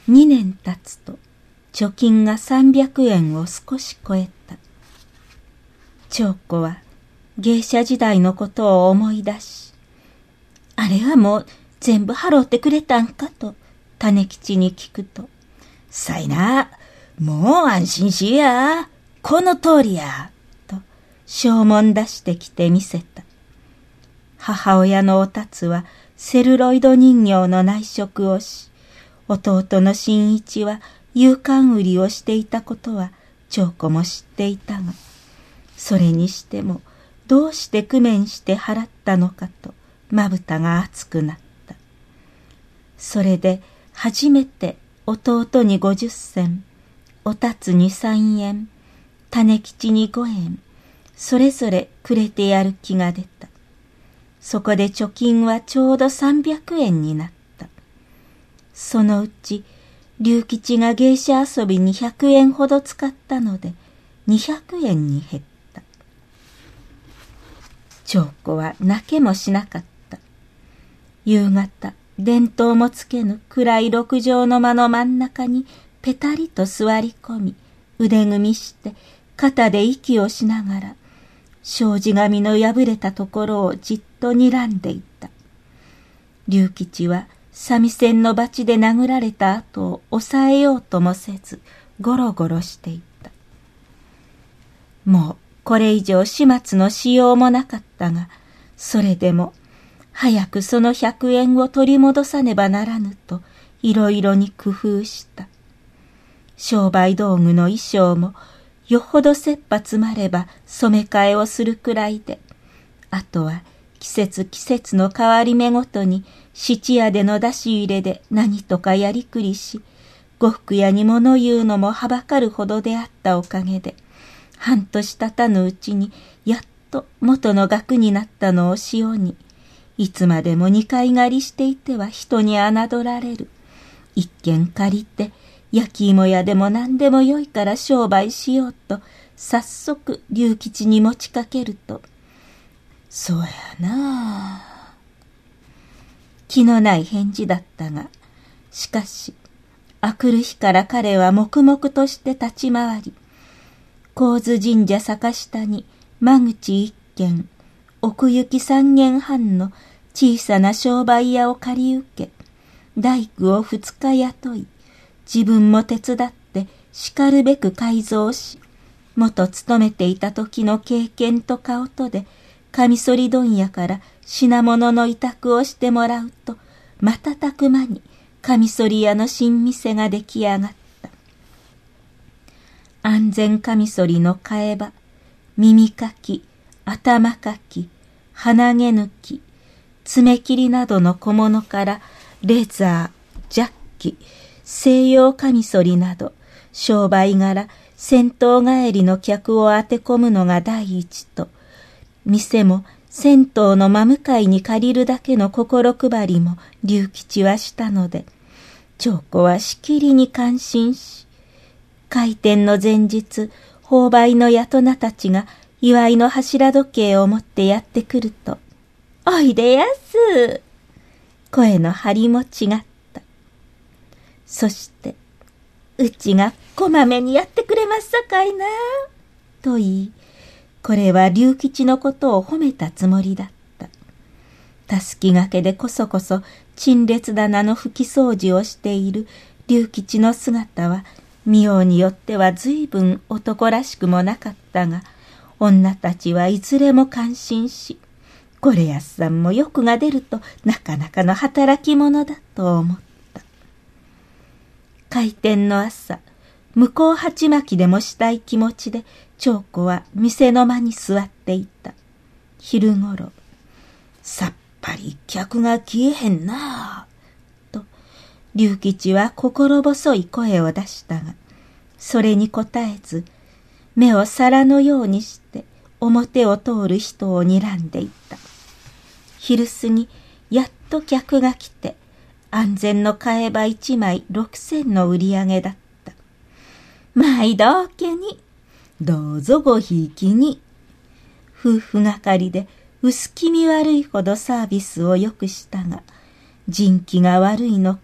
2年経つと貯金が300円を少し超えた。長子は芸者時代のことを思い出し、あれはもう全部払ってくれたんかと種吉に聞くと、さいな、もう安心しや、この通りや、と証文出してきて見せた。母親のおたつはセルロイド人形の内職をし、弟の新一は夕刊売りをしていたことは長子も知っていたが、それにしてもどうして工面して払ったのかとまぶたが熱くなった。それで初めて弟に50銭、おたつに3円、種吉に5円、それぞれくれてやる気が出た。そこで貯金はちょうど300円になった。そのうち龍吉が芸者遊びに100円ほど使ったので200円に減った。長子は泣けもしなかった。夕方、電灯もつけぬ暗い六畳の間の真ん中にぺたりと座り込み、腕組みして肩で息をしながら、障子紙の破れたところをじっと睨んでいた。龍吉は三味線の罰で殴られた後を抑えようともせず、ゴロゴロしていた。もうこれ以上始末のしようもなかったが、それでも早くその100円を取り戻さねばならぬといろいろに工夫した。商売道具の衣装もよほど切羽詰まれば染め替えをするくらいで、あとは季節季節の変わり目ごとに質屋での出し入れで何とかやりくりし、呉服屋に物言うのもはばかるほどであったおかげで、半年経たぬうちにやっと元の額になったのを潮に、いつまでも二階狩りしていては人に侮られる。一軒借りて焼き芋屋でも何でもよいから商売しようと早速龍吉に持ちかけると、そうやなあ、気のない返事だったが、しかしあくる日から彼は黙々として立ち回り、高津神社坂下に間口一軒、奥行き3軒半の小さな商売屋を借り受け、大工を2日雇い、自分も手伝ってしかるべく改造し、元勤めていた時の経験と顔とで、カミソリ問屋から品物の委託をしてもらうと、瞬く間にカミソリ屋の新店が出来上がった。安全カミソリの替え刃、耳かき、頭かき、鼻毛抜き、爪切りなどの小物からレザー、ジャッキ、西洋カミソリなど商売柄、銭湯帰りの客を当て込むのが第一と、店も銭湯の真向かいに借りるだけの心配りも龍吉はしたので、長子はしきりに感心し、開店の前日、購買のやとなたちが祝いの柱時計を持ってやってくると、おいでやす。声の張りも違った。そして、うちがこまめにやってくれますさかいな、と言い、これは龍吉のことを褒めたつもりだった。たすきがけでこそこそ陳列棚の拭き掃除をしている龍吉の姿は、見ようによっては随分男らしくもなかったが、女たちはいずれも感心し、これやすさんも欲が出るとなかなかの働き者だと思った。開店の朝、向こう鉢巻きでもしたい気持ちで長子は店の間に座っていた。昼ごろ、さっぱり客が消えへんなあ、と龍吉は心細い声を出したが、それに応えず、目を皿のようにして表を通る人を睨んでいた。昼過ぎ、やっと客が来て、安全の替え刃1枚6,000の売り上げだった。毎度おけに、どうぞごひいきに。夫婦がかりで薄気味悪いほどサービスをよくしたが、人気が悪いのか、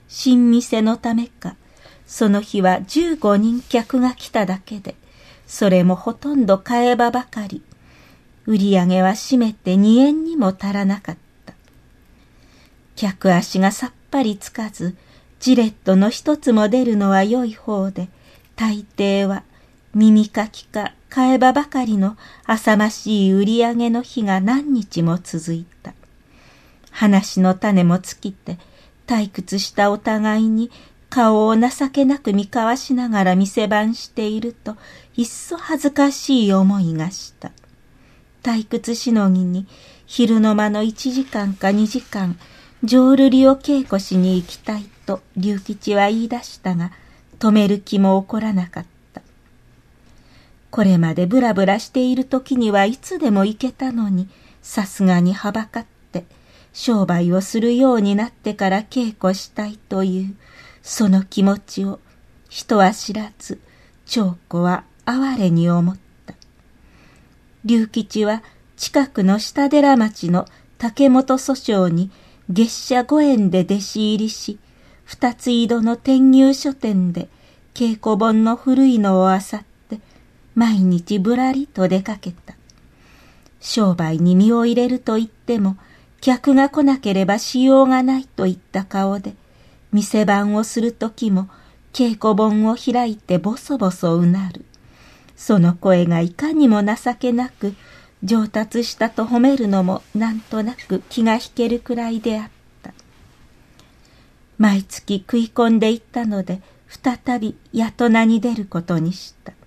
新店のためか、その日は15人客が来ただけで、それもほとんど替え刃ばかり。売り上げはしめて2円にも足らなかった。客足がさっぱりつかず、ジレットの一つも出るのは良い方で、大抵は耳かきか替え刃ばかりの浅ましい売り上げの日が何日も続いた。話の種も尽きて、退屈したお互いに顔を情けなく見交わしながら店番していると、いっそ恥ずかしい思いがした。退屈しのぎに昼の間の1時間か2時間、浄瑠璃を稽古しに行きたいと龍吉は言い出したが、止める気も起こらなかった。これまでブラブラしている時にはいつでも行けたのに、さすがにはばかって、商売をするようになってから稽古したいという、その気持ちを人は知らず、長子は哀れに思った。龍吉は近くの下寺町の竹本祖正に月謝5円で弟子入りし、二つ井戸の転入書店で稽古本の古いのをあさって、毎日ぶらりと出かけた。商売に身を入れると言っても、客が来なければしようがないといった顔で、店番をするときも稽古本を開いてボソボソうなる。その声がいかにも情けなく、上達したと褒めるのもなんとなく気が引けるくらいであった。毎月食い込んでいったので、再び八戸に出ることにした。